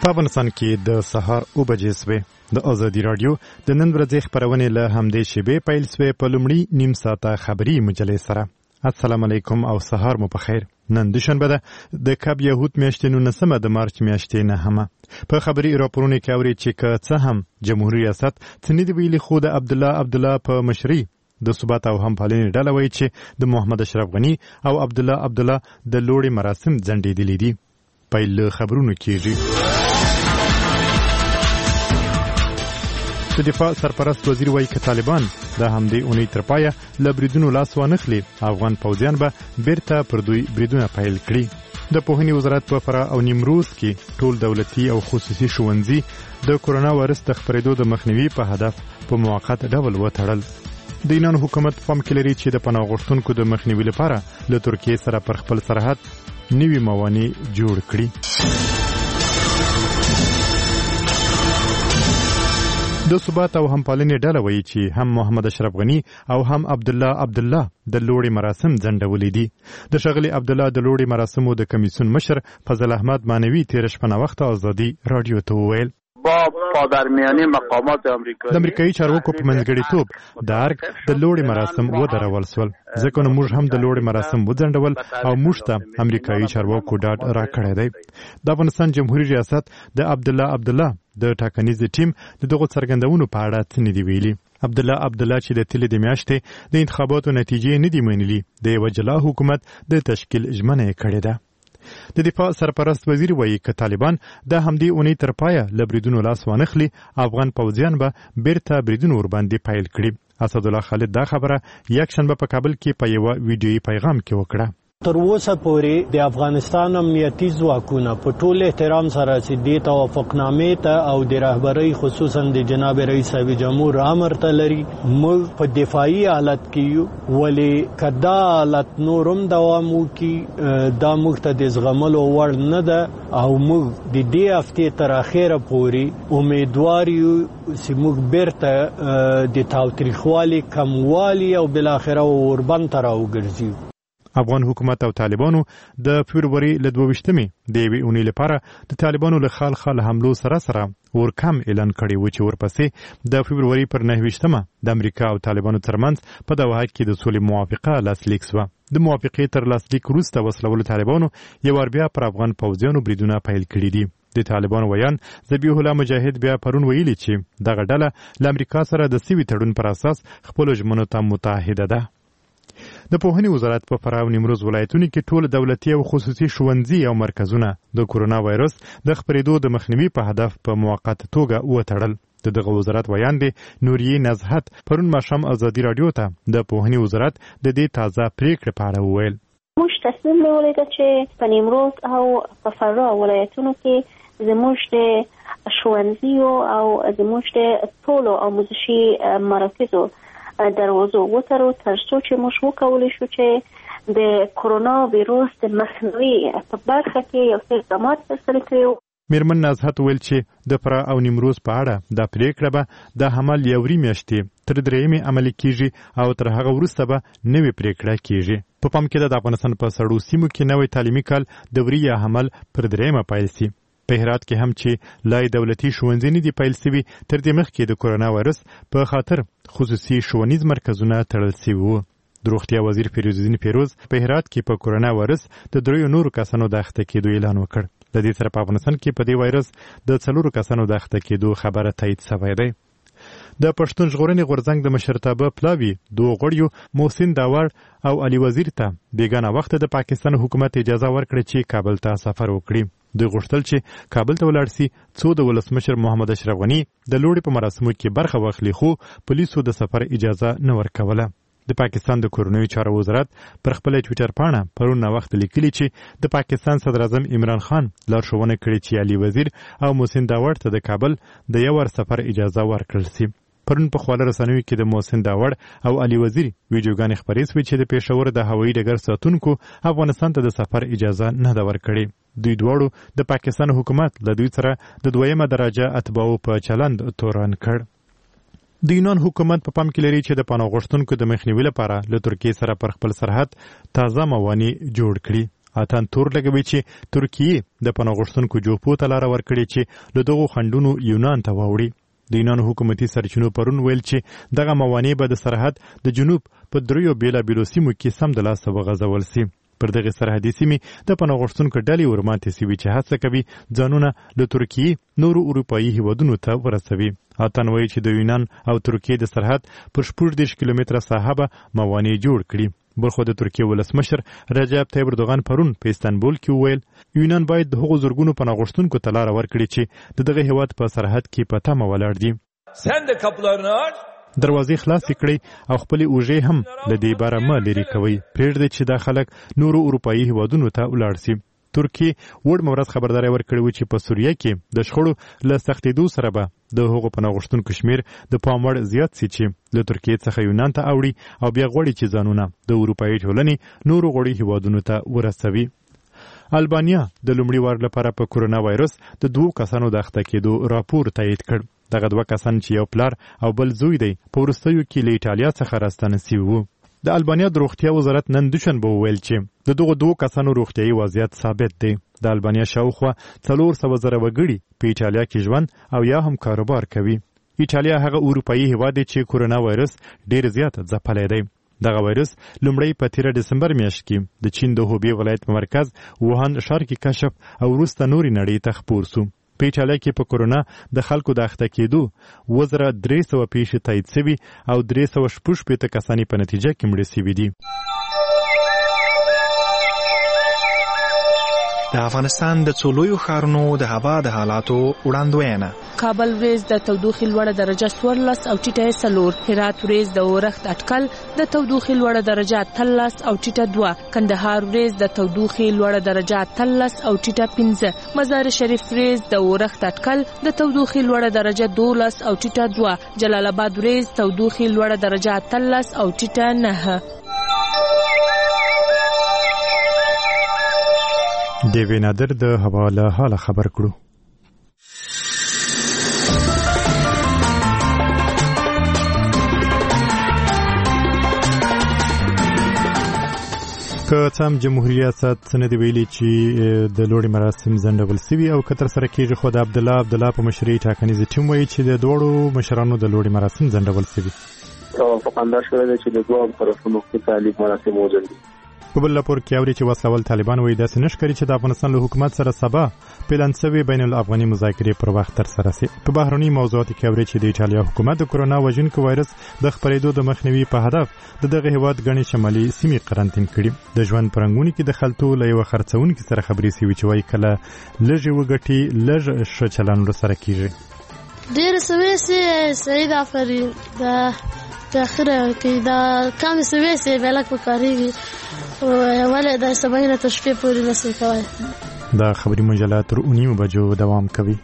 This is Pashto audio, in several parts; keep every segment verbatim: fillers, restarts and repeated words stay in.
په افغانستان کې د سهار اوه بجې سوې د ازادي راډیو د نن ورځې خپرونې له همدې شیبې پیل سوې په لومړي نیم ساعته خبري مجلې سره. السلام علیکم او سهار مو په خیر. نن دوشنبه ده د کب یهود میاشتې نولسمه د مارچ میاشتې نهمه. په خبري راپورونو کې اوري چې که څه هم جمهوریت ریاست څه نه دی ویلي، خو د عبدالله عبدالله په مشرۍ د ثبات او همپالنې ډله وایي چې د محمد اشرف غني او عبدالله عبدالله د لوړې مراسم ځنډېدلي دي. پیل له خبرونو کېږي. د دفاع سرپرست وزیر وایي که طالبان د همدې اونۍ تر پایه له بریدونو لاس وانخلي، افغان پوځیان به بیرته پر دوی بریدونه پیل کړي. د پوهنې وزارت په فراه او نیمروز کې ټول دولتي او خصوصي ښوونځي د کرونا وایرس د خپرېدو د مخنیوي په هدف په موقت ډول وتړل. د ایران حکومت پام کې لري چې د پناه غوښتونکو د مخنیوي لپاره له ترکیې سره پر خپل سرحد نوي موانع جوړ کړي. د ثبات او همپالنې ډله وایي چې هم محمد اشرف غني او هم عبدالله عبدالله د لوړې مراسم ځنډولي دي. د ښاغلي عبدالله د لوړې مراسمو د کمیسیون مشر فضل احمد مانوي تېره شپه ناوخته ازادي راډیو ته وویل با پادرمیاني مقامات امریکایي د امریکایي چارواکو په منځګړیتوب د ارګ د لوړې مراسم ودرول سول، ځکه نو موږ هم د لوړې مراسم وځنډول او موږ ته امریکایي چارواکو ډاډ راکړی دی. د افغانستان جمهوریت ریاست د عبدالله عبدالله د ټاکنیز ټیم د دغو څرګندونو په اړه څه نه دي ویلي. عبدالله عبدالله چې د تلې د میاشتې د انتخاباتو نتیجې نه دي منلي، د یوه جلا حکومت د تشکیل ژمنه یې کړې ده. د دفاع سرپرست وزیر وایي که طالبان د همدې اونۍ تر پایه له بریدونو لاس وانخلي، افغان پوځیان به بیرته بریدونه ورباندې پیل کړي. اسدالله خالد دا خبره یکشنبه په کابل کې په یوه ویډیویي پیغام کې وکړه. تر اوسه پورې د افغانستان امنیتي ځواکونه په ټول احترام سره چې دې توافقنامې ته او د رهبرۍ خصوصا د جناب رئیس صاحب جمهور امر ته لري، موږ په دفاعي حالت کې یو، ولې که دا حالت نورم دوام وکړي دا موږ ته د زغملو وړ نه ده او موږ د دې هفتې تر اخره پورې امیدوار یو چې موږ بیرته د تاوتریخوالي کموالي او بالاخره اوربند ته راوګرځو. افغان حکومت او طالبانو د فبروري له دوه ویشتمې د یوې اونۍ لپاره د طالبانو له خال خال حملو سره سره ورکم اعلان کړی و چې ورپسې د فبروري پر نهه ویشتمه د امریکا او طالبانو ترمنځ په دوحه کې د سولې موافقه لاسلیک سوه. د موافقې تر لاسلیک وروسته وسلوالو طالبانو یو وار بیا پر افغان پوځیانو بریدونه پیل کړي دي. د طالبانو ویان ذبیح الله مجاهد بیا پرون ویلي چې دغه ډله له امریکا سره د سوي تړون پر اساس خپلو ژمنو ته متحده ده. د پوهنې وزارت په فراه او نیمروز ولایتونو کې ټول دولتي او خصوصي ښوونځي او مرکزونه د کرونا وایرس د خپرېدو د مخنیوي په هدف په موقت توګه وتړل. د دغه وزارت ویان دی نوریې نزهت پرون ماښام ازادي راډیو ته د پوهنې وزارت د دې تازه پریکړې په اړه وویل. موږ تصمیم نیولی ده چې په نیمروز او په فراه ولایتونو کې زموږ د ښوونځیو او زموږ د ټولو آموزشي مراکزو دروازو وترو تر څو چې موږ وکولی شو چې د کرونا ویروس د مخنیوي په برخه کې یو څه اقدامات ترسره کړو. میرمن نزهت ویل چې د فراه او نیمروز په اړه دا پریکړه به د حمل یوري میاشتې تر درېیمې عملي کیږي او تر هغه وروسته به نوې پریکړه کیږي. په پام کې ده د افغانستان په سړو سیمو کې نوی تعلیمي کال دوري یا حمل پر درېیمه پیل سي. په هرات کې هم چې لای دولتي ښوونځي نه دي پیل سوي، تر دې مخکې د کرونا وایرس په خاطر خصوصي ښوونیز مرکزونه تړل سوي وو. د روغتیا وزیر فیروز الدین فیروز په هرات کې په کرونا وایرس د دریو نورو کسانو د اخته کېدو اعلان وکړ. د دې سره په افغانستان کې په دې وایرس د څلورو کسانو د اخته کېدو خبره تایید شوې ده. د پښتون ژغورنې غورځنګ د مشرتابه پلاوي دوه غړیو محسن داوړ او علي وزیر ته بیګانه وخت د پاکستان حکومت اجازه ورکړه چې کابل ته سفر وکړي. دوی غوښتل چې کابل ته ولاړ سي څو د ولسمشر محمد اشرف غني د لوړې په مراسمو کې برخه واخلي، خو پولیسو د سفر اجازه نه ورکوله. د پاکستان د کورنیو چارو وزارت پر خپل ټویټر پاڼه پرون وخت لیکلي چې د پاکستان صدر اعظم عمران خان لارښوونه کړې چې علي وزیر او محسن داوړ ته د کابل د یو ور سفر اجازه ورکړل سي. پرون په خواله رسنیو کې د محسن داوړ او علي وزیر ویډیوګانې خپرې سوې چې د پېښور د هوایي ډګر ساتونکو افغانستان ته د سفر اجازه نه ده ورکړې. دوی دواړو د پاکستان حکومت له دوی سره د دویمه درجه اتباعو په چلند تورن کړ. د یونان حکومت په پام کې لري چې د پناه غوښتونکو د مخنیوي لپاره له ترکیې سره پر خپل سرحد تازه موانع جوړ کړي. اتن تور لګوي چې ترکیه د پناه غوښتونکو جوپو ته لاره ورکړي چې له دغو خنډونو یونان ته واوړي. د یونان حکومتي سرچینو پرون ویل چې دغه موانع به د سرحد د جنوب په دریو بیلابیلو سیمو کې سم د لاسه وغځول سي. پر دغه سرحدي سیمې د پناه غوښتونکو ډلې ورماتې سوي چې هڅه کوي ځانونه له ترکیې نورو اروپایي هیوادونو ته ورسوي. اتن وایي چې د یونان او ترکیې د سرحد پر شپږ دېرش کیلومتره ساحه به موانع جوړ کړي. بلخو د ترکیې ولسمشر رجب طیب اردوغان پرون په استانبول کې وویل یونان باید د هغو زرګونو پناه غوښتونکو ته لاره ورکړي چې د دغه هیواد په سرحد کې په تمه ولاړ دي. Sen de kapılarını aç. دروازې خلاصې کړئ او خپلې اوږې هم له دې باره مه لرې کوئ. پرېږدئ چې دا خلک نورو اروپایي هیوادونو ته ولاړ سي. ترکیې وړ ورځ خبرداری ورکړې وه چې په سوریه کې د شخړو له سختېدو سره به د هغو پناه غوښتونکو شمېر د پام وړ زیات سي چې له ترکیې څخه یونان ته اوړي او بیا غواړي چې ځانونه د اروپایي ټولنې نورو غړي هیوادونو ته ورسوي. البانیا د لومړي وار لپاره په کورونا وایرس د دوو کسانو د اخته کېدو راپور تایید کړ. دغه دوه کسان چې یو پلار او بل زوی دی په وروستیو کې له ایټالیا څخه راستانه سوي وو. د البانیا د روغتیا وزارت نن دوشنبه وویل چې د دغو دوو کسانو روغتیایي وضعیت ثابت دی. د البانیا شاوخوا څلور سوه زره وګړي په ایټالیا کې ژوند او یا هم کاروبار کوي. ایټالیا هغه اروپایي هیواد دی چې کورونا وایرس ډېر زیات ځپلی دی. دغه وایرس لومړی په تیره ډسمبر میاشت کې د چین د هوبې ولایت په مرکز ووهان ښار کې کشف او وروسته نورې نړۍ ته خپور سو. په ایټالیا کې په کورونا د خلکو د اخته کېدو اووه زره درې سوه پیښې تایید سوي او درې سوه شپږ شپېته کسان یې په نتیجه کې مړه سوي دي. د افغانستان د څو لویو ښارونو د هوا د حالاتو وړاندوینه. کابل ورځ د تودوخې لوړه درجه څوارلس او ټیټه یې څلور. هرات ورځ د اورښت اټکل د تودوخې لوړه درجه اتلس او ټیټه دوه. کندهار ورځ د تودوخې لوړه درجه اتلس او ټیټه پنځه. مزار شریف ورځ د اورښت اټکل د تودوخې لوړه درجه دولس او ټیټه دوه. جلال آباد ورځ تودوخې لوړه درجه اتلس او ټیټه نهه. دیوی نادر د هوا له حاله خبر کړو. که څه هم جمهوریت ریاست نه دی ویلي چې د لوړې مراسم ځنډول سوي او که ترسره کېږي، خو د عبدالله عبدالله په مشرۍ ټاکنیز ټیم وایي چې د دواړو مشرانو د لوړې مراسم ځنډول سوي. توافق انداز شوی دی چې د دواړو طرفونو تعلیق مراسم وځنډي. په بل راپور کې اوري چې وسلوال طالبان وایي داسې نه ښکاري چې د افغانستان له حکومت سره سبا پلان سوي بین الافغاني مذاکرې پر وخت ترسره سي. په بهرني موضوعاتو کې اوري چې د ایټالیا حکومت د کورونا وژونکي وایرس د خپرېدو د مخنیوي په هدف د دغه هیواد ګڼې شمالي سیمې قرنطین کړي. د ژوند په رنګونو کې د خلطو له یوه خرڅونکي سره خبرې سوي چې وایي کله لږې وګټي لږ ښه چلند ورسره کېږي. ډېرې سوې سي سعید آفرین د تاخیره کوي، دا کمې سوې سي بیا لږ پکارېږي ولې د سبا تر شپې پورې نشي کولی. دا خبري مجله تر اوه نیمو بجو دوام کوي.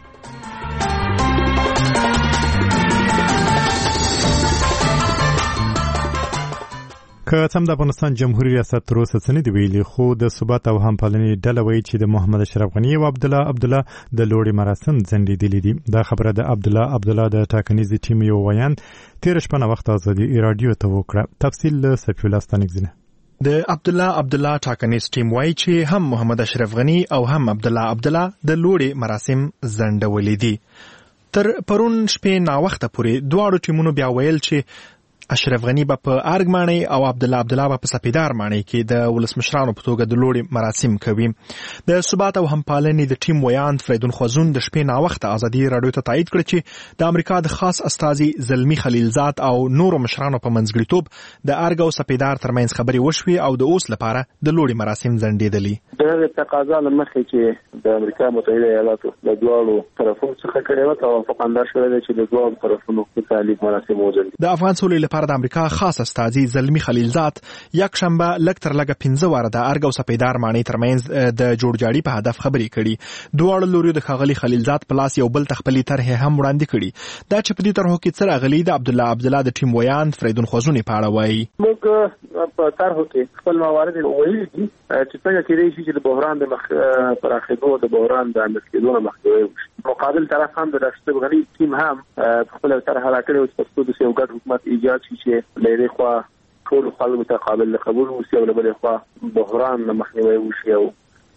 که څه هم د افغانستان جمهوري ریاست تر اوسه څه نه دي ویلي، خو د ثبات او همپالنې ډله وایي چې د محمد اشرف غني او عبدالله عبدالله د لوړې مراسم ځنډېدلي دي. دا خبره د عبدالله عبدالله د ټاکنیز ټیم یو ویاند تېره شپه ناوخته ازادي راډیو ته وکړه. تفصیل له سفیع الله ستانکزي. د عبدالله عبدالله ټاکنیز ټیم وایي چې هم محمد اشرف غني او هم عبدالله عبدالله د لوړې مراسم ځنډولي دي. تر پرون شپې ناوخته پورې دواړو ټیمونو بیا ویل چې اشرف غني به په ارګ ماڼۍ او عبدالله عبدالله به په سپیدار ماڼۍ کې د ولسمشرانو په توګه د لوړې مراسم کوي. د ثبات او همپالنې د ټیم ویاند فریدون خوازون د شپې ناوخته ازادي راډیو ته تایید کړ چې د امریکا د خاص استازي زلمي خلیلزاد او نورو مشرانو په منځګړیتوب د ارګ او سپیدار ترمنځ خبرې وشوي او د اوس لپاره د لوړې مراسم ځنډېدلي. د تقاضا له مخې چې د امریکا متحده ایالاتو د دواړو طرفونو څخه کړی و توافق انداز شوی دی چې د دواړو طرفونو تعلیق مراسم وځنډي. د افغان سولې لپاره د امریکا خاص استازي زلمي خلیلزاد یک شنبه لږ تر لږه پنځه واره د ارګ او سپیدار ماڼۍ ترمنځ د جوړجاړي په هدف خبرې کړي. دواړو لوريو د ښاغلي خلیلزاد په لاس یو بل ته خپلې طرحې هم وړاندې کړي. دا چې په دې طرحو کې څه راغلي د عبدالله عبدالله د ټیم ویاند فریدون خوازونی په اړه وایي. موږ په طرحو کې خپل موارد ویلي دي چې څنګه کېدای شي چې د بحران د مخ پراخېدو د بحران د انداز کېدو نه مخنیوی وشي. مقابل طرف هم د اشرف غني ټیم هم خپل طرح راکړی او په څو د یو ګډ حکومت ایجاد شي چې لري خو ټول خلکو ته قابل قبول وي او له بلې خوا بحران نه مخنیوی وشي او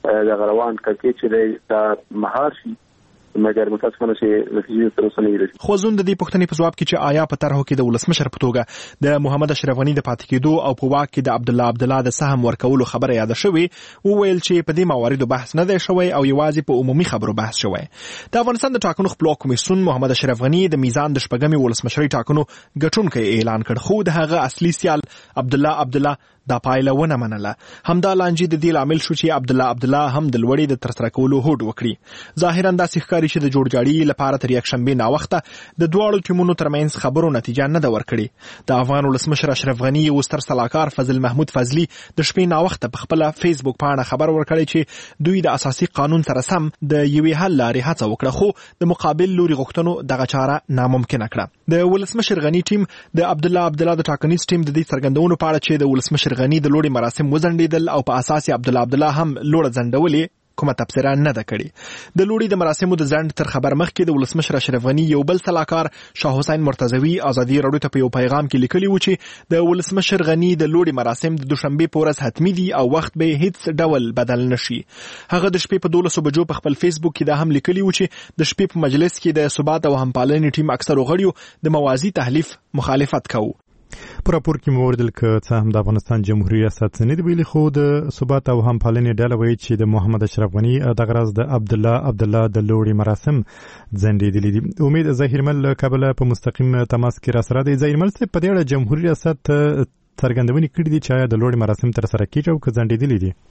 د غروان کړکې چې د مهار شي مګر متاسفانه چې نتیجه تر اوسه نه لري. خو زوند د دې پوښتنې په جواب کې چې آیا په طرحو کې د ولسمشر په توګه د محمد اشرف غنی د پاتې کېدو او په واک کې د عبد الله عبد الله د سهم ورکولو خبره یاد شوې، وویل چې په دې مواردو بحث نه دی شوی او یوازې په عمومي خبرو بحث شوی. د افغانستان د ټاکنو خپلواک کمیسیون محمد اشرف غنی د میزان د شپږمې ولسمشري ټاکنو ګټونکی اعلان کړ، خو د هغه اصلي سیال عبد الله عبد الله دا پایله ونه منله. همدا لانجې د دې لامل شو چې عبد الله عبد الله هم د لوړې د ترسره کولو هوډ وکړي. ظاهرا داسې ښکاري چې د جوړجاړي لپاره تر یکشنبې ناوخته د دواړو ټیمونو ترمنځ خبرو نتیجه نه ده ورکړې. د افغان ولسمشر اشرف غنی او ستر سلاکار فضل محمود فضلی د شپې ناوخته په خپل فیسبوک پاڼه خبر ورکړی چې دوی د اساسي قانون سره سم د یوې حل لارې هڅه وکړه، خو د مقابل لوري غوښتنو دغه چاره ناممکنه کړه. د ولسمشر غنی ټیم د عبد الله عبد الله د ټاکنیز ټیم د دې څرګندونو په اړه چې د ولسمشر غنی د لوړې مراسم وزندیدل او په اساس عبد الله عبد الله هم لوړ زندولې کومه تفسیر نه ده کړې. د لوړې د مراسمو د ځند تر خبر مخکې د ولسمشر اشرف غنی یو بل سلاکار شاه حسین مرتضوی ازادي راډیو ته په یو پیغام کې لیکلی و چې د ولسمشر غنی د لوړې مراسم د دوشنبه په ورځ حتمی دي او وخت به هیڅ ډول بدل نشي. هغه د شپې په دولسو بجو په خپل فیسبوک کې دا هم لیکلی و چې د شپې په مجلس کې د ثبات او همپالنې ټیم اکثر غړیو د موازی تحلیف مخالفت کوي. په راپور کې موردل ک څه هم د افغانستان جمهوریت ریاست نه دی ویلي، خو د ثبات او همپالنې ډله وایي چې د محمد اشرف غنی د غرض د عبد الله عبد الله د لوړې مراسم ځنډېدلې دي. امید ظاهرمل کابل په مستقیم تماس کې را سره دی. ظاهرمل څه په دې اړه جمهوریت ریاست څرګندونې کړې دي چې د لوړې مراسم تر سره کیږي او که ځنډېدلې دي؟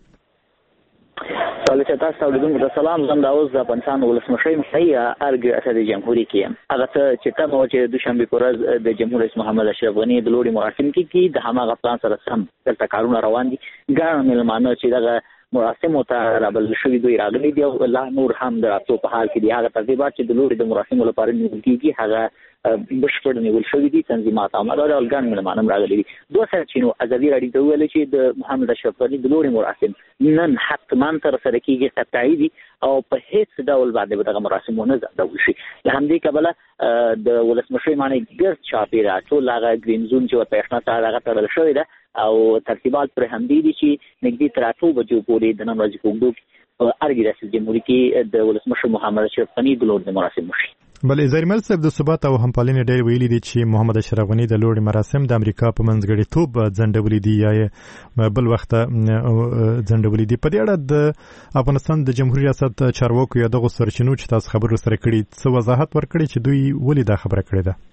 سوالي چې تاسو اوریدونکو ته سلام. زم د اوس د افغانستان ولسمشر مسیح ارګ اسد جمهوریت کې هغه چې کوم چې دوشنبه په ورځ د جمهور رئیس محمد اشرف غنی د لوړې مراسم کې کې د هماغه پلان سره سم دلته کارونه روان دي. ګڼ مېلمانه چې دغه مراسم ته رابل شوي دوی راغلي دي او لا نور هم د راتلو په حال کې دي. هغه ترتیبات چې د لوړې د مراسم لپاره نیول کېږي هغه بشپړ نیول شوي دي. تنظیمات او دا ډول ګڼ مېلمانه راغلي دي. دوه سرچینو ازادي راډیو ته ویل چې د محمد اشرف غنی د لوړې مراسم نن حتما تر سره کېږي قطعي دي او په هیڅ ډول باندې دغه مراسم نه ځنډول شي. له همدې کبله د ولسمشر معنی ګرد چاپیره ټول هغه ګرین زون چې په احنا سره هغه تړل شوی ده او ترتیبات پر همدې دي چې نږدې تر اته بجو پورې د نن ورځې په اوږدو ارګ ریاست جمهوریت کې د ولسمشر محمد اشرف غنی د لوړې مراسم وشي. بلې ظاهرمل صاحب د ثبات او همپالنې ډېر ویلي دي چې محمد اشرف غنی د لوړې مراسم د امریکا په منځګړیتوب ځنډولې دي یا بل وخت ځنډولې دي. په دې اړه د افغانستان د جمهوریت ریاست چارواکو یا دغه سرچینو چې تاسو خبرو سره کړي څه وضاحت ورکړي چې دوی ولې دا خبره کړې ده؟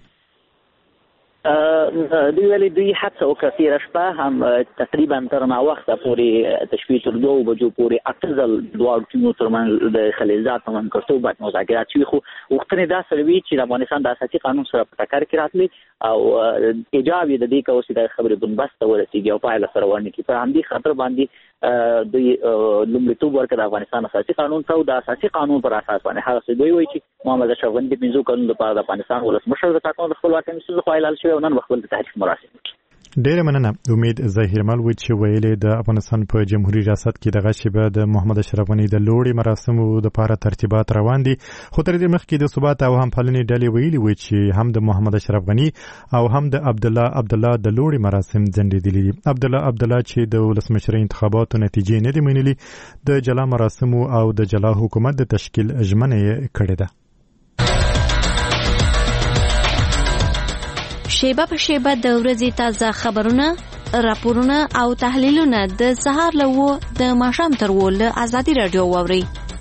دوی ویلي دوی هڅه وکړه تېره شپه هم تقریبا تر ناوخته پورې د شپې تر دوو بجو پورې اته ځل دواړو ټیمونو ترمنځ د خلیلزاد په منځګړیتوب باندې مذاکرات شوي، خو غوښتنې دا سره وي چې د افغانستان د اساسي قانون سره په ټکر کې راتلي او ایجاب یې د دې کوي چې د خبرې بنبست ته ورسېږي او پایله سره ورنکړي. په همدې خاطر باندې دوی لومړیتوب ورکړ د افغانستان اساسي قانون ته او د اساسي قانون پر اساس باندې هغه څه دوی وایي چې محمد اشرف غنی د پنځو کلونو لپاره د افغانستان ولسمشر د ټاکنو د خپلواکۍ ستونزو خو اعلان شوی او نن خپل د تحریف مراسم وکړي. ډېره مننه. امید ظاهرمل و چې ویلې د افغانستان په جمهوریت ریاست کې دغه شیبه د محمد اشرف غنی د لوړې مراسمو لپاره ترتیبات روان دي، خو تر دې مخکې د ثبات او همپالنې ډلې ویلي و چې هم د محمد اشرف غنی او هم د عبد الله عبد الله د لوړې مراسم ځنډېدلي دي. عبد الله عبد الله چې د ولسمشرۍ انتخاباتو نتیجې نه دي منلي، د جلا مراسمو او د جلا حکومت د تشکیل ژمنه یې کړې ده. شیبه په شیبه د ورځې تازه خبرونه، راپورونه او تحلیلونه د سهار له وو د ماښام تر وو له ازادي راډیو واوري.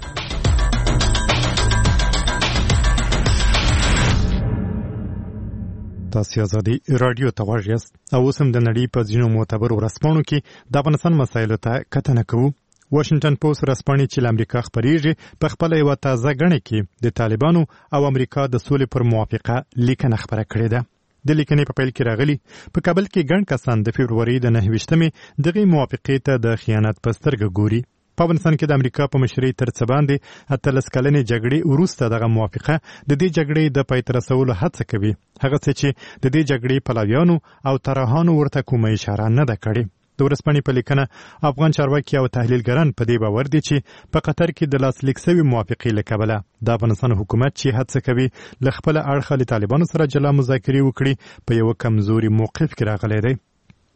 تاسو ازادي راډیو ته غواړئ او اوس هم د نړۍ په ځینو معتبرو ورځپاڼو کې د افغانستان مسایلو ته کتنه کوو. واشنگټن پوسټ ورځپاڼې چې له امریکا خپرېږي په خپله یوه تازه ګڼه کې د طالبانو او امریکا د سولې پر موافقه لیکنه خپره کړې ده. د لیکنې په پیل کې راغلي په کابل کې ګڼ کسان د فبروري د نهه ویشتمې دغې موافقې ته د خیانت په سترګه ګوري. په افغانستان کې د امریکا په مشرۍ تر څه باندې اتلس کلنې جګړې وروسته دغه موافقه د دې جګړې د پای ته رسولو هڅه کوي، هغه څه چې د دې جګړې پلویانو او طرحانو ورته کومه اشاره نه ده کړې. د ورځپاڼې په لیکنه افغان چارواکي او تحلیلګران په دې باور دي چې په قطر کې د لاسلیک شوې موافقې له کبله د افغانستان حکومت چې هڅه کوي له خپله اړخه له طالبانو سره جلا مذاکرې وکړي په یوه کمزوري موقف کې راغلی دی.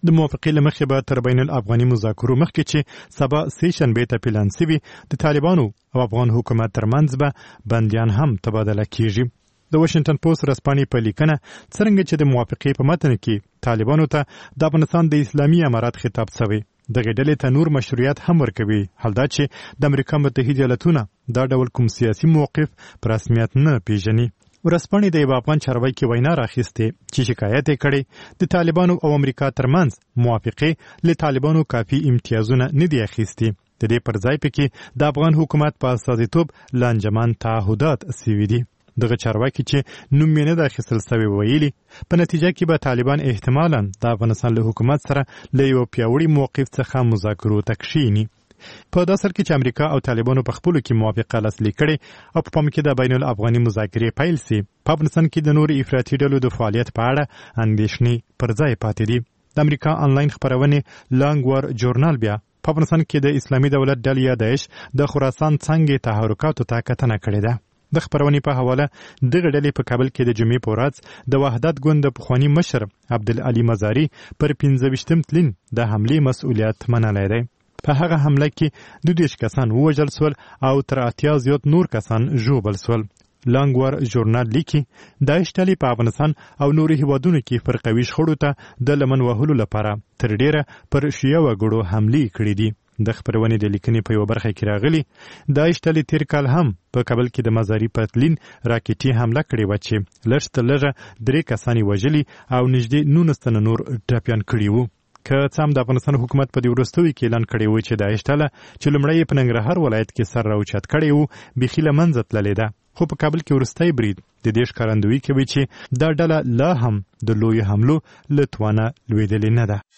د موافقې له مخې به تر بین الافغاني مذاکرو مخکې چې سبا سې شنبې ته پلان سوي د طالبانو او افغان حکومت ترمنځ به بندیان هم تبادله کیږي. د واشنگټن پوسټ ورځپاڼې په لیکنه څرنګه چې د موافقې په متن کې طالبانو ته د افغانستان د اسلامي امارات خطاب شوی دغه ډلې ته نور مشروعیت هم ورکوي، حال دا چې د امریکا متحده ایالاتونه دا ډول کوم سیاسي موقف په رسمیت نه پیژني. ورځپاڼې د یو افغان چارواکي وینا راخیستې چې شکایت یې کړی د طالبانو او امریکا ترمنځ موافقې له طالبانو کافي امتیازونه نه دي اخیستي. د دې پر ځای پکې د افغان حکومت په استازیتوب لانجمن تعهدات سوي دي. دغه چارواکي چې نوم یې نه ده اخیستل سوی ویلي په نتیجه کې به طالبان احتمالاً د افغانستان له حکومت سره له یو پیاوړي موقف څخه مذاکرو ته کښیني. په داسې حال کې چې امریکا او طالبانو په خپلو کې موافقه لاسلیک کړې او په پام کې د بین الافغاني مذاکرې پیل سي، په افغانستان کې د نورو افراطي ډلو د فعالیت په اړه اندېښنې پر ځای پاتې دي. د امریکا آنلاین خپرونې لانګ وار جورنال بیا په افغانستان کې د اسلامي دولت ډلې یا داعش د خراسان څنګه تحرکاتو ته کتنه کړې ده. د خپرونې په حواله دغه ډلې په کابل کې د جمعې په ورځ د وحدت ګوند د پخواني مشر عبدالعلي مزاري پر پنځه ویشتم تلین د حملې مسؤلیت منلی دی. په هغه حمله کې دوه دېرش کسان ووژل سول او تر اتیا زیات نور کسان ژوبل سول. لانګ وار ژورنال لیکي داعش ډلې په افغانستان او نورو هیوادونو کې فرقوي شخړو ته د لمن وهلو لپاره تر ډیره پر شیعه وګړو حملې کړې دي. د خپرونې د لیکنې په یو برخه کې راغلي داعش ډلې تیر کال هم په کابل کې د مزاري پتلین راکټي حمله کړې وه چې لږ تر لږه درې کسان یې وژلي او نږدې نولس تنه نور ټپیان کړي وو. که څه هم د افغانستان حکومت په دې وروستیو کې اعلان کړی و چې داعش ډله چې لومړی یې په ننګرهار ولایت کې سر راوچت کړی و بیخي له منځه تللې ده، خو په کابل کې وروستی برید د دې ښکارندویي کوي چې دا ډله لا هم د لویو حملو له توانه لوېدلې نه ده.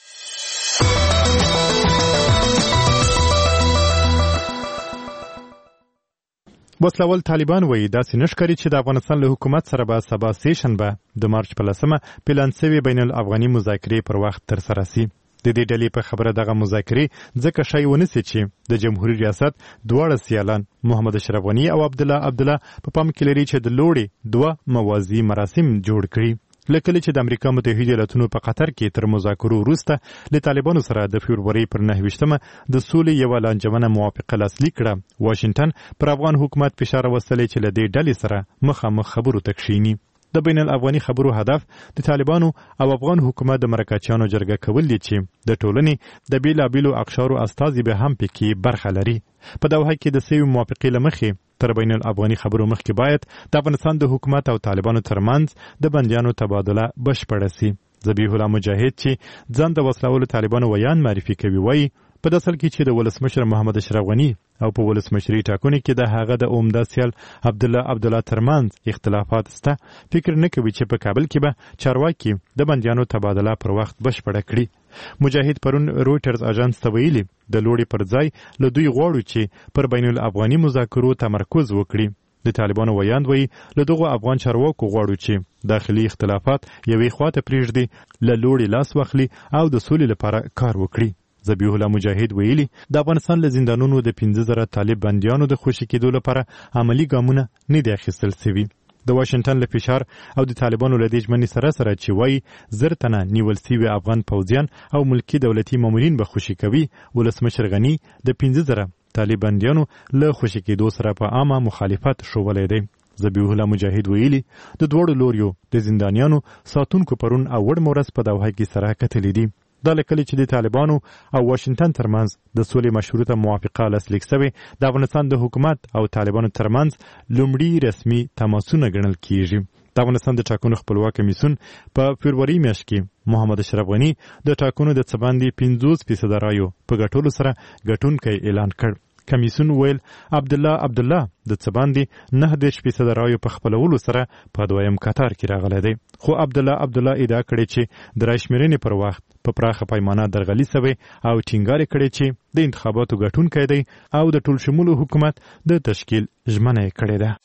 وسلوال طالبان وایي داسې نه ښکاري چې د افغانستان له حکومت سره به سبا سې شنبه د مارچ په لسمه پلان سوي بین الافغاني مذاکرې پر وخت ترسره سي. د دې ډلې په خبره دغه مذاکرې ځکه شی ونیسي چې د جمهوریت ریاست دواړه سیالان محمد اشرف غني او عبدالله عبدالله په پام کې لري چې د لوړې دوه موازي مراسم جوړ کړي. لکه چې د امریکا متحده ایالاتونو په قطر کې تر مذاکرو وروسته له طالبانو سره د فبروري پر نهه ویشتمه د سولې یوه لانجمنه موافقه لاسلیک کړه، واشنګټن پر افغان حکومت فشار وستلی چې له دې ډلې سره مخامخ خبرو ته کښیني. د بین الافغاني خبرو هدف د طالبانو او افغان حکومت د مرکچیانو جرګه کول دي چې د ټولنې د بیلابیلو اقشارو استازي به هم پکې برخه لري. په دوحه کې د سوي موافقې له مخې تر بین الافغاني خبرو مخکې باید د افغانستان د حکومت او طالبانو ترمنځ د بندیانو تبادله بشپړه سي. ذبیح الله مجاهد چې ځان د وسلوالو طالبانو ویان معرفي کوي وایي په داسې حال کې چې د ولسمشر محمد اشرف غني او په ولسمشري ټاکنو کې د هغه د عمده سیال عبدالله عبدالله ترمنځ اختلافات سته، فکر نه کوي چې په کابل کې به چارواکي د بندیانو تبادله پر وخت بشپړه کړي. مجاهد پرون رویټرز اژانس ته ویلي د لوړې پر ځای له دوی غواړو چې پر بین الافغاني مذاکرو تمرکز وکړي. د طالبانو ویاند وایي له دغو افغان چارواکو غواړو چې داخلي اختلافات یوې خواته پرېږدي، له لوړې لاس واخلي او د سولې لپاره کار وکړي. ذبیح الله مجاهد ویلي د افغانستان له زندانونو د پنځه زره طالب بندیانو د خوشي کېدو لپاره عملي ګامونه نه دي اخیستل سوي. د واشنګټن له فشار او د طالبانو له دې ژمنې سره سره چې وایي زر تنه نیول سوي افغان پوځیان او ملکي دولتي مامورین به خوشي کوي، ولسمشر غني د پنځه زره طالب بندیانو له خوشي کېدو سره په عامه مخالفت ښوولی دی. ذبیح الله مجاهد ویلي د دواړو لوریو د زندانیانو ساتونکو پرون او وړ مورز په دوحه کې سره کتلي دي. دا لکه چې د طالبانو او واشنګټن ترمنځ د سولې مشروطه موافقه لاسلیک شوې د افغانستان د حکومت او طالبانو ترمنځ لومړي رسمي تماسونه ګڼل کیږي. د افغانستان د ټاکنو خپلواک کمیسیون په فبروري میاشت کې محمد اشرف غني د ټاکنو د څه باندې پنځوس فیصده رایو په ګټلو سره ګټونکی اعلان کړ. کمیسیون ویل عبدالله عبدالله د څه باندې نهه دېرش فیصده رایو په خپلولو سره په دویم کتار کې راغلی دی، خو عبدالله عبدالله ادعا کړې چې د رایشمېرنې پر وخت په پراخه پیمانه درغلي سوی او ټینګار کړی چې د انتخاباتو ګټونکی دی او د ټول شمولو حکومت د تشکیل ژمنه یې کړې ده.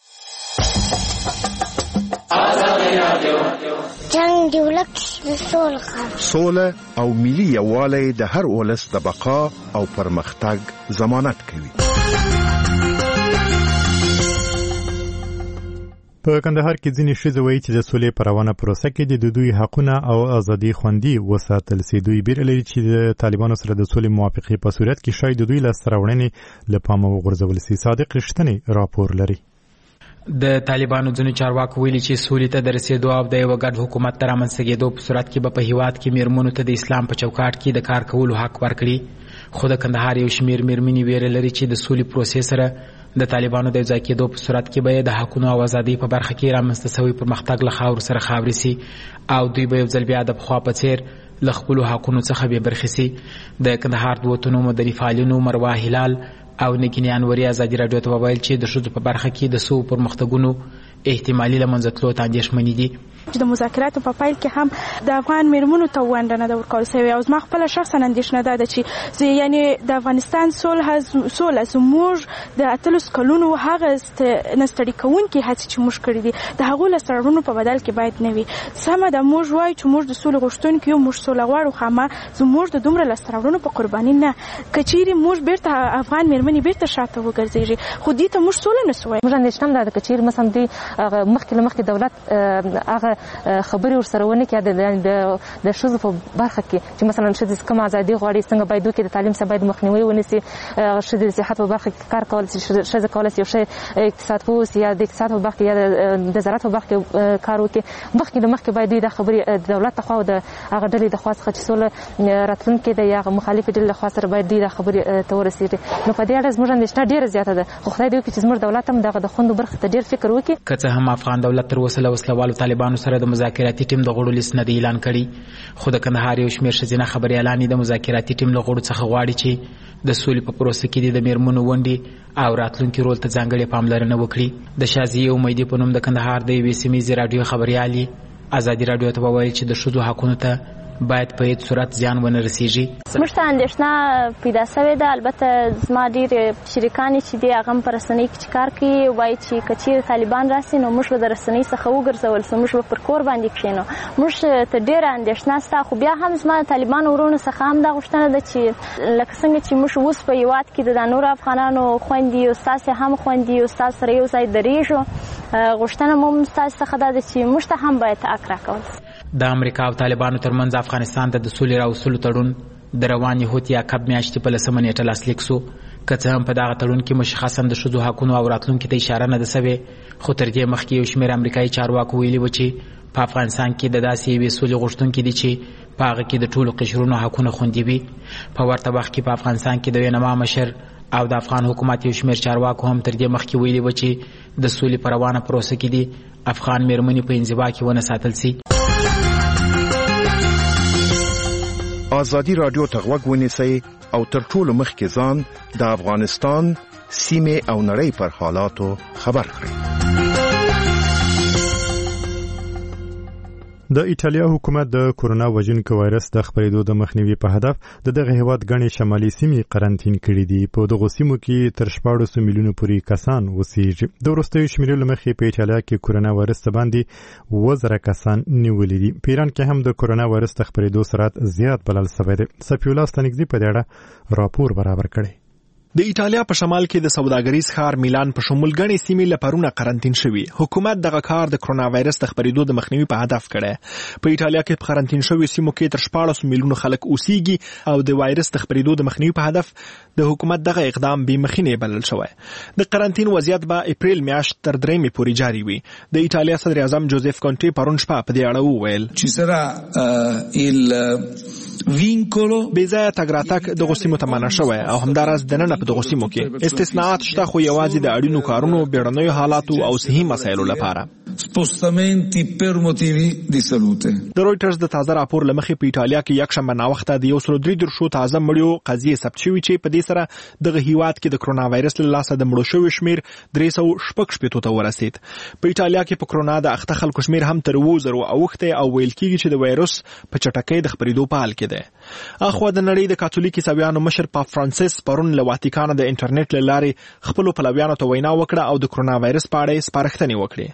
جنگ دی ولک سوله سوله او ملي یووالی د هر ولس د بقا او پرمختګ ضمانت کوي. په کندهار کې ځینې ښځې وایي چې د سولې په روانه پروسه کې د دوی حقونه او ازادي خوندي وساتل سي. دوی بیره لري چې د طالبانو سره د سولې موافقې په صورت کې شاید د دوی لاسته راوړنې له پامه وغورځول سي. صادق رښتینی راپور لري. د طالبانو ځینو چارواکو ویلي چې سولې ته د رسېدو او د یوه ګډ حکومت ته رامنځته کېدو په صورت کې به په هیواد کې میرمنو ته د اسلام په چوکاټ کې د کار کولو حق ورکړي. خو د کندهار یو شمېر میرمنې ویره لري چې د سولې پروسې سره د طالبانو د ځای کېدو په صورت کې به د حقونو او ازادۍ په برخه کې رامنځته شوی پرمختګ له خاورو سره خاورې سي او دوی به یو ځل بیا د پخوا په څېر له خپلو حقونو څخه بې برخې سي. د کندهار د وطنو مدني فعالینو مروه هلال او نګین انوري ازادي راډیو ته وویل چې د ښځو په برخه کې د څو پرمختګونو احتمالي له منځه تلو ته اندېښمنې دي. چې د مذاکراتو په پیل کې هم د افغان میرمنو ته ونډه نه ده ورکول سوې او زما خپله شخصا اندېښنه دا ده چې یعنې د افغانستان سوله سوله زموږ د اتلس کلونو هغه نستړي کوونکې هڅې چې موږ کړي دي د هغو لاسته راوړنو په بدل کې باید نه وي. سمه ده موږ وایو چې موږ د سولې غوښتونکي یو، موږ سوله غواړو، خو اما زموږ د دومره لاسته راوړنو په قرباني نه. که چیرې موږ بیرته افغان میرمنې بیرته شاته وګرځېږي خو دې ته موږ سوله نه سو وایو. موږ اندېښنه هم دا ده که چیرې مثلا دوی مخکې له مخکې دولت هغه خبرې ورسره ونه کړي د ښځو په برخه کې چې مثلا ښځې کوم ازادي غواړي څنګه باید وکړي، د تعلیم څخه باید مخنیوي ونیسي، ښځې د صحت په برخه کې کار کول، ښځه کولی شي یو ښه اقتصاد پوه اوسي یا د اقتصاد په برخه کې یا د زراعت په برخه کې کار وکړي. مخکې له مخکې باید دوی دا خبرې د دولت لخوا او د هغه ډلې د خوا څخه چې سوله راتلونکې ده یا هغه مخالفې ډلې له خوا سره باید دوی دا خبرې ته ورسېږي. نو په دې اړه زموږ اندېښنه ډېره زیاته ده، خو خدای دې وکړي چې زموږ دولت هم دغه د خوندو برخې ته ډېر فکر وکړي. که څه هم افغان دولت تر اوسه له وسلوالو طالبانو سره د مذاکراتي ټیم د غړو لیست نه دی اعلان کړی، خو د کندهار یو شمېر ښځینه خبریالانې د مذاکراتي ټیم له غړو څخه غواړي چې د سولې په پروسه کې د میرمنو ونډې او راتلونکي رول ته ځانګړې پاملرنه وکړي. د شازیې امیدي په نوم د کندهار د یوې سیمې راډیو خبریالې ازادي راډیو ته وویل چې د ښځو حقونو ته باید په هیڅ صورت زیان ونه رسیږي. موږ ته اندېښنه پیدا سوې ده. البته زما ډېرې شریکانې چې دي هغه هم په رسنۍ کې چې کار کوي وایي چې که چیرې طالبان راسي نو موږ به د رسنۍ څخه وګرځول سو، موږ به پر کور باندې کښېنو. موږ ته ډېره اندېښنه شته، خو بیا هم زما د طالبانو ورونو څخه هم دا غوښتنه ده چې لکه څنګه چې موږ اوس په هېواد کې د نورو افغانانو خویندې او ستاسې هم خویندې او ستاسو سره یو ځای درېږو، غوښتنه مو هم ستاسو څخه دا ده چې موږ ته هم باید حق راکول سي. د امریکا او طالبانو ترمنځ افغانستان ته د سولې راوستلو تړون د روان یهود یا کب میاشتې په لسمه نیټه لاسلیک سو. که څه هم په دغه تړون کې مشخصا د ښځو حقونو او راتلونکي ته اشاره نه ده سوې، خو تر دې مخکې یو شمېر امریکایي چارواکو ویلي و چې په افغانستان کې د داسې یوې سولې غوښتونکي دي چې په هغه کې د ټولو قشرونو حقونه خوندي وي. په ورته وخت کې په افغانستان کې د وینما مشر او د افغان حکومت یو شمېر چارواکو هم تر دې مخکې ویلي و چې د سولې په روانه پروسه کې دي افغان میرمنې په انزوا کې ونه ساتل سي. ازادي راډیو ته غوږ ونیسئ او تر ټولو مخکې ځان د افغانستان سیمې او نړۍ پر حالاتو خبر کړئ. د ایټالیا حکومت د کورونا وژونکي وایرس د خپرېدو د مخنیوي په هدف د دغه هیواد غني شمالي سیمې قرنټین کړې دي. په دغه سیمو کې تر شپاړس میلیونو پورې کسان اوسېږي. د وروستیو شمیرو مخې په ایټالیا کې کورونا وایرس باندې وزره کسان نیولې دي. په ایران کې هم د کورونا وایرس د خپرېدو سرعت زیات بلل شوی دی. صفی الله ستنګزي په دې اړه راپور برابر کړی. د ایټالیا په شمال کې د سوداګریز ښار میلان په شمول غني سیمې لپاره قرنټین شوی. حکومت دغه کار د کرونا وایرس د خپرېدو د مخنیوي په هدف کړی. په ایټالیا کې په قرنټین شوی سیمو کې تر شپاړس میلیونو خلک اوسېږي او د وایرس د خپرېدو د مخنیوي په هدف د حکومت دغه اقدام بې مخینه بلل شوی. د قرنټین وضعیت به اپریل میاشت تر درېمې پورې جاری وي. د ایټالیا صدر اعظم جوزف کونټي پرون شپه په دې اړه وویل چې سره ال وینکولو بې ځایه تګ راتګ دغه سیمو ته منع شوی او همداراز دننه په دغه سیمو کې استثناءات شته، خو یوازې د اړینو کارونو، بیړنیو حالاتو او صحي مسایلو لپاره. سپوستامنتی پر موتیوی دی سلوته. د رويټرز د تازه راپور لمخې په ایټالیا کې یکشنبه ناوخته د یو سل درې درشو تازه مړیو قضیې ثبت شوې چې په دې سره دغه هیواد کې د کرونا وایرس له لاسه د مړو شویو شمیر درې سوه شپږ شپېتو ته ورسید. په ایټالیا کې په کرونا د اخته خلکو شمیر هم تر اووه زرو اوښتی او ویل کېږي چې د وایرس په چټکۍ د خپرېدو په حال کې دی. اخوا د نړۍ د کاتولیک عیسویانو مشر پاپ فرانسیس پرون له واتیکان د انټرنیټ له لارې خپلو پلویانو ته وینا وکړه او د کرونا وایرس په اړه سپارښتنې وکړې.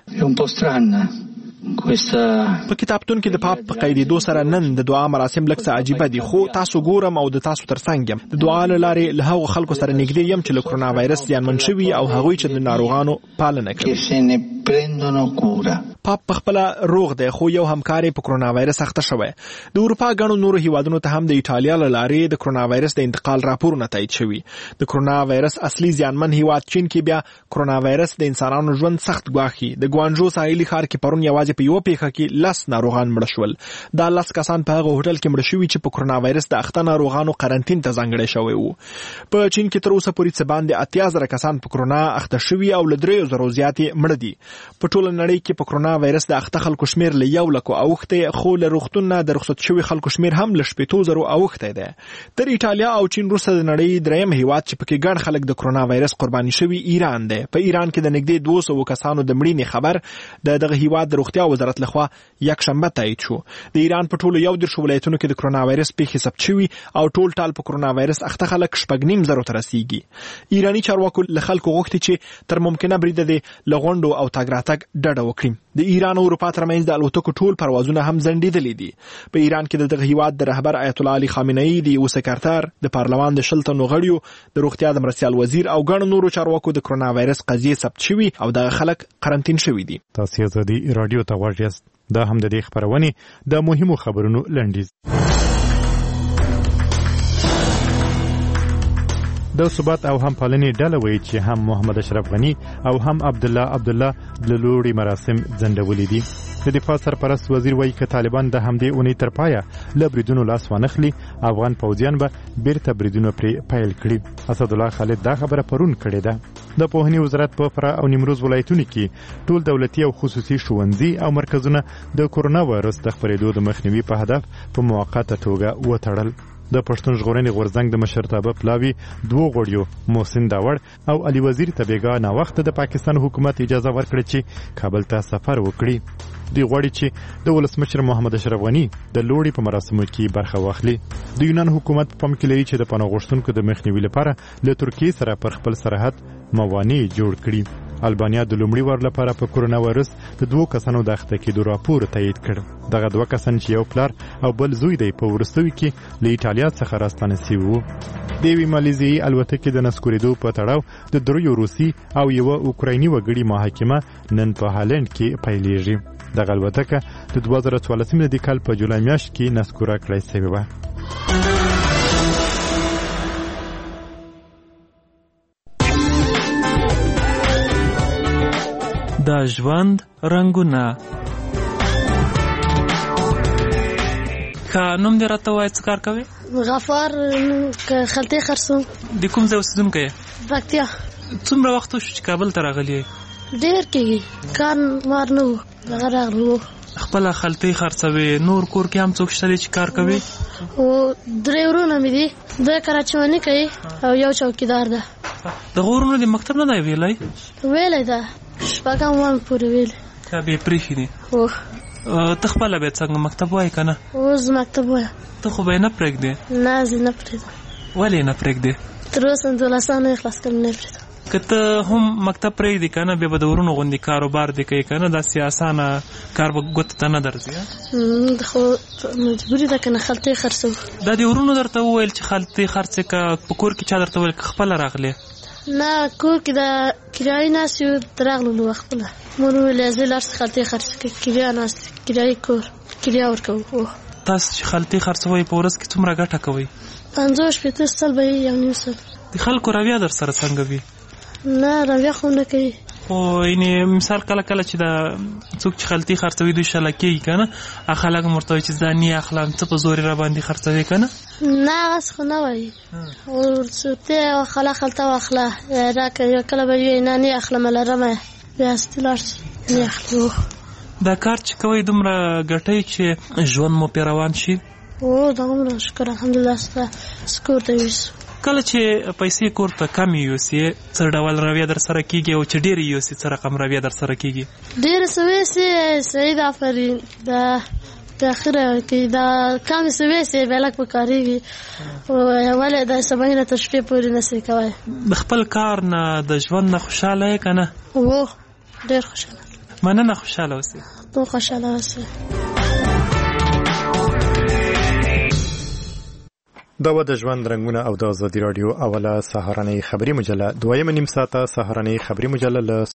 په کتابتون کې د پاپ په قیدېدو سره نن د دعا مراسم لږ څه عجیبه دي، خو تاسو ګورم او د تاسو ترڅنګ یم. د دعا له لارې له هغو خلکو سره نږدې یم چې له کرونا وایرس زیانمن شوي او هغوی چې د ناروغانو پالنه کوي. prendono cura. پاپ پخپله روغ دی خو یو همکاري په کرونا وایرس اخته شوی. د اروپا غنو نورو هیوادونو ته هم د ایټالیا له لارې د کرونا وایرس د انتقال راپورونه تایید شوي. د کرونا وایرس اصلي زیانمن هیواد چین کې بیا کرونا وایرس د انسانانو ژوند سخت ګواښي. د ګوانجو ساحلي ښار کې پرون یوازې په یو پیښه کې لس ناروغان مړه شول. دا لس کسان په هغه هوټل کې مړه شوي چې په کرونا وایرس د اخته ناروغانو قرنټین ته ځانګړی شوی وو. په چین کې تر اوسه پورې څه باندې اتیا زره کسان په کرونا اخته شوي او له دریو زرو زیات مړه دي. په ټوله نړۍ کې په کرونا وایرس د اخته خلکو شمیر له یو لکو اوښتی، خو له روغتون نه د رخصت شوي خلکو شمیر هم له شپېتو زرو اوښتی دی. تر ایټالیا او چین وروسته د نړۍ دریم هیواد چې پکې ګڼ خلک د کرونا وایرس قرباني شوي ایران دی. په ایران کې د نږدې دوه سوو کسانو د مړینې خبر د دغه هیواد د روغتیا وزارت لخوا یکشنبه تایید شو. د ایران په ټولو یو دېرشو ولایتونو کې د کرونا وایرس پیښې ثبت شوي او ټول ټال په کرونا وایرس اخته خلک شپږ نیم زرو ته رسیږي. ایراني چارواکو له خلکو غوښتي چې تر ممکنه بریده د له غونډو او تګ راتګ ډډه وکړي. د ایران او اروپا ترمنځ د الوتکو ټول پروازونه هم ځنډېدلي دي. په ایران کې د دغه هیواد د رهبر آیت الله علي خامنه‌ای، د یو سکرټر، د پارلمان د شل تنو غړیو، د روغتیا د مرستیال وزیر او ګڼو نورو چارواکو د کرونا وایرس قضیې ثبت شوي او دغه خلک قرنطین شوي دي. تاسو ازادي رادیو ته غوږ یاست. دا هم د دې خبرونې د مهمو خبرونو لنډیز. د ثبات او هم پالنې ډله وایي چې هم محمد اشرف غنی او هم عبد الله عبد الله د لوړي مراسم ځنډولې دي. د دفاع سرپرست وزیر وایي چې طالبان د همدې اونۍ تر پایه له بریدونو لاس وانخلي، افغان پوځیان به بیرته بریدونه پرې پیل کړي. اسد الله خالد دا خبره پرون کړې ده. د پوهنې وزارت په فراه او نیمروز ولایتونو کې ټول دولتي او خصوصي ښوونځي او مرکزونه د کرونا وایرس د خپرېدو د مخنیوي په هدف په موقته توګه وتړل. د پښتون ژغورنې غورځنګ د مشرتابه پلاوي دوه غړیو محسن داوړ او علي وزیر ته بیګا نه وخت د پاکستان حکومت اجازه ورکړه چې کابل ته سفر وکړي. دوی غواړي چې د ولسمشر محمد اشرف غنی د لوړي په مراسمو کې برخه واخلي. د یونان حکومت په پام کې لري چې د پناه غوښتونکو د مخنیوي لپاره له ترکیې سره پر خپل سرحد موانع جوړ کړي. البانیا د لومړي وار لپاره په کرونا وایرس د دوه کسانو د اخته کېدو راپور تایید کړ. دغه دوه کسان چې یو پلار او بل زوی دی په وروستیو کې له ایټالیا څخه راستانه شوي وو. د یوې مالیزیایي الوتکې د نسکورېدو په تړاو د دریو روسي او یوه اوکرایني وګړي محاکمه نن په هالند کې پیلېږي. دغه الوتکه د دوه زره څوارلسم د کال په جولای میاشت کې نسکوره کړای شوې وه. د ژوند رنګونه. ښه نوم دې راته ووایه، څه کار کوې؟ غفار خلطې خرڅوم. د کوم ځای اوسېدونکی یې؟ پکتیا. څومره وخت وشو چې کابل ته راغلی یې؟ ډېر کېږي، کار مار نه و، دغه راغلو. خپله خلطې خرڅوې، نور کور کې هم څوک شته دی چې کار کوي؟ او درې ورونه مې دي، دوی کراچواني کوي او یو چوکیدار ده. دغه ورونه د مکتب نه دی ویلی؟ ویلی ده، شپږم وایم پورې ویلی. دا بې پرېښي دي. هو. ته خپله بیا څنګه مکتب وایې که نه؟ اوس مکتب وایم. ته خو به یې نه پرېږدې؟ نه زه نه پرېږدم. ولې یې نه پرېږدې؟ تر اوسه دولسم نه یې خلاص کړم، نه یې پرېږدم. که ته هم مکتب پرېږدې که نه، بیا به د ورونو غوندې کاروبار دې کوي که نه، داسې اسانه کار به ګوتو ته نه درځي. خو مجبوري ده که نه، خلطې خرڅوو. دا د ورونو درته وویل چې خلطې خرڅې که په کور کې چا درته ویل که خپله راغلې؟ نه، کور کې د کرایي ناست یو، راغلو خپله. مور وویل زه لاړ څه خلطې خرڅ کړې، کرایه ناست، کرایي کور کرایه ورکوو. تاسو چې خلطې خرڅوئ په ورځ کې څومره ګټه کوئ؟ پنځوس شپېته سل به یې، یو نیم سل. د خلکو رویه در سره څنګه وي؟ نه رویه خو نه کوي. خو یعنې مثال کله کله چې دا څوک چې خلطې خرڅوي دوی شله کېږي که نه، هغه خلک هم ورته وایي چې زه نه اخلم، څه په زور یې راباندې خرڅوې که نه؟ نه هغسې خو نه وایي. ورته خله خلطه واخله راکړه، کله به وایي نه نه اخلمه لرمه، بیا هستې لاړ شي نه اخلو. دا کار چې کوئ دومره ګټئ چې ژوند مو پرې روان شي؟ او دومره شکر الحمدلله ستا سکور ته یوسو. کله چې پیسې کور ته کمې یوسې څه ډول رویه در سره کېږي، او چې ډېرې یوسې څه رقم رویه در سره کېږي؟ ډېرې څه ویسې سعید آفرین د تاخیره کوي، دا کمې څه ویسې بیا لږ پکارېږي، ولې دا سبا تر شپې پورې نسې کوی. د خپل کار نه د ژوند نه خوشحاله یې که نه؟ هو ډېر خوشحاله. مننه، خوشحاله اوسې. تو خوشحاله اوسې. دا و د ژوند رنګونه او د ازادي راډیو اوله سهارنۍ خبري مجله. دویمه نیم ساعته سهارنۍ خبري مجله له